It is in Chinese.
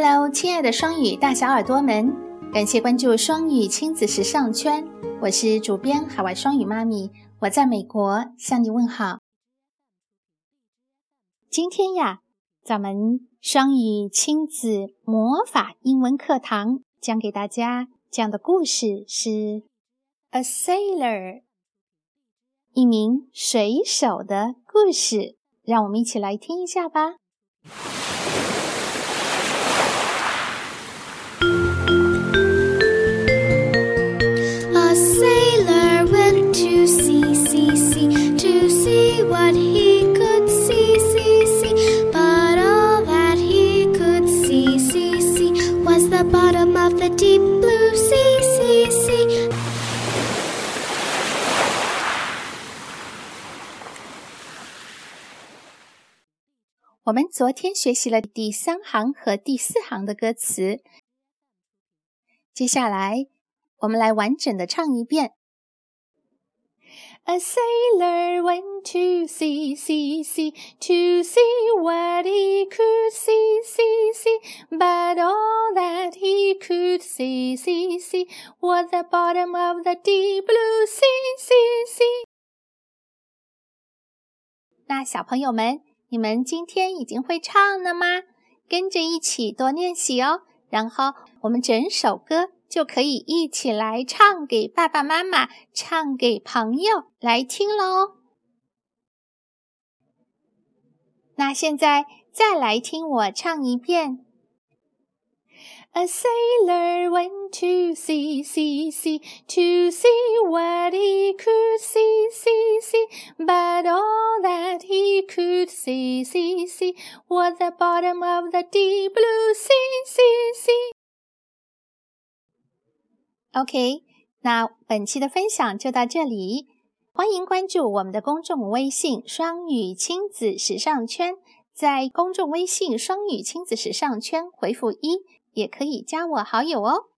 Hello， 亲爱的双语大小耳朵们，感谢关注双语亲子时尚圈，我是主编海外双语妈咪，我在美国向你问好。今天呀，咱们双语亲子魔法英文课堂将给大家讲的故事是 A Sailor， 一名水手的故事，让我们一起来听一下吧。我们昨天学习了第3行和第4行的歌词，接下来我们来完整的唱一遍。A sailor went to sea, sea, sea, to see what he could see, see, see, but all that he could see, see, see, was the bottom of the deep blue sea, sea, sea. 那小朋友们，你们今天已经会唱了吗？跟着一起多练习哦，然后我们整首歌就可以一起来唱给爸爸妈妈，唱给朋友来听咯。那现在再来听我唱一遍。A sailor went to sea, sea, sea, to see what he could see, see, see, but all that he could see, see, see, was the bottom of the deep blue sea, sea, sea. OK， 那本期的分享就到这里，欢迎关注我们的公众微信双语亲子时尚圈，在公众微信双语亲子时尚圈回复1，也可以加我好友哦。